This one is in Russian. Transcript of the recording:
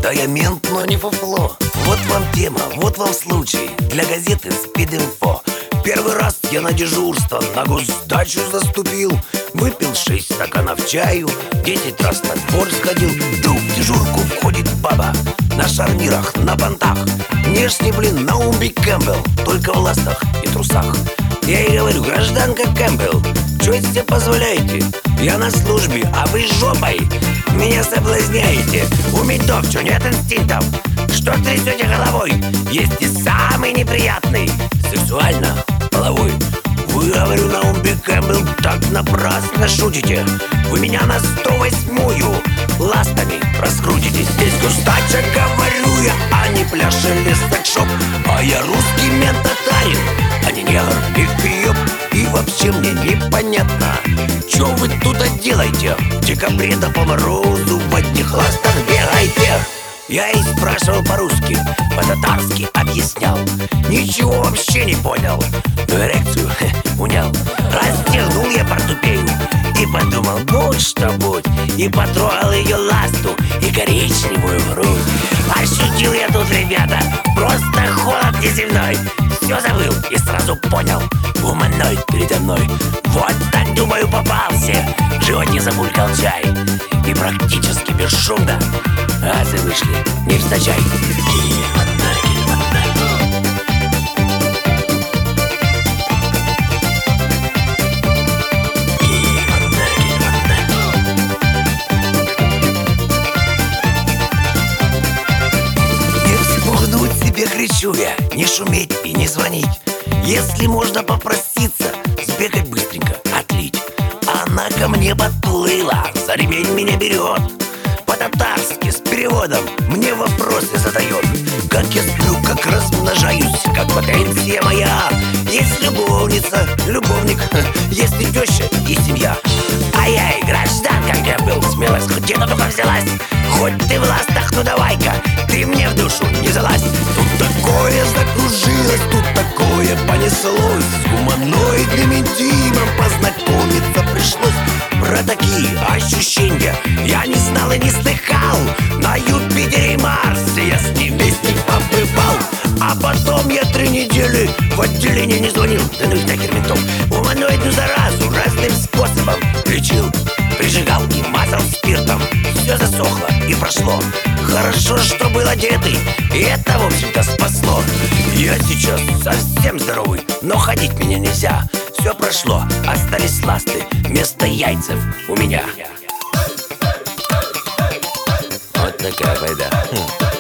Да я мент, но не фуфло. Вот вам тема, вот вам случай. Для газеты Спид-Инфо. Первый раз я на дежурство на госдачу заступил. Выпил 6 стаканов чаю, 10 раз на двор сходил. Вдруг в дежурку входит баба на шарнирах, на понтах. Внешне, Наумби Кэмпбелл, только в ластах и трусах. Я ей говорю: гражданка Кэмпбелл, что это себе позволяете? Я на службе, а вы жопой меня соблазняете. У ментов что, нет инстинктов? Что трясете головой? Есть и самый неприятный, сексуально половой. Вы, говорю, Наумби Кэмпбелл, так напрасно шутите. Вы меня на 108-ю ластами раскрутите. Здесь густача, говорю я, а не пляж или секс-шоп. А я русский мент-татарин, а не негр и фиоп. И вообще мне непонятно, что вы тут делаете? В декабре до по морозу в одних ластах бегаете. Я и спрашивал по-русски, по-татарски объяснял. Ничего вообще не понял, но эрекцию унял. Расстегнул я портупею и подумал: будь что будь. И потрогал ее ласту и коричневую грудь. Ощутил я тут, ребята, просто холод неземной. Все забыл и сразу понял: гуманоид передо мной. Вот так, думаю, попался. В животе забулькал чай. И практически бесшумно азы вышли, не встачай. Не вспугнуть себе кричу я, не шуметь и не звонить. Если можно попроситься, сбегать быстренько, отлить. Она ко мне подплыла, за ремень меня берет. По-татарски с переводом мне вопросы задает. Как я сплю, как размножаюсь, как потенция моя. Есть любовница, любовник, есть и теща, и семья. А я и гражданка Кэмпбелл, смелость хоть где-то только взялась. Хоть ты в ластах, ну давай-ка, ты мне в душу не залазь. Тут такое закружилось, тут такое понеслось. С гуманоидным интимом познакомиться пришлось. Про такие ощущения я не знал и не слыхал. На Юпитере и Марсе я с ним вместе побывал. А потом я 3 недели в отделение не звонил. Да ну их нахер ментов. Гуманоидную заразу разным способом лечил. Прижигал и мазал спиртом. Все засохло и прошло. Хорошо, что был одетый, и это, в общем-то, спасло. Я сейчас совсем здоровый, но ходить меня нельзя. Все прошло, остались ласты вместо яйцев у меня. Вот такая байда.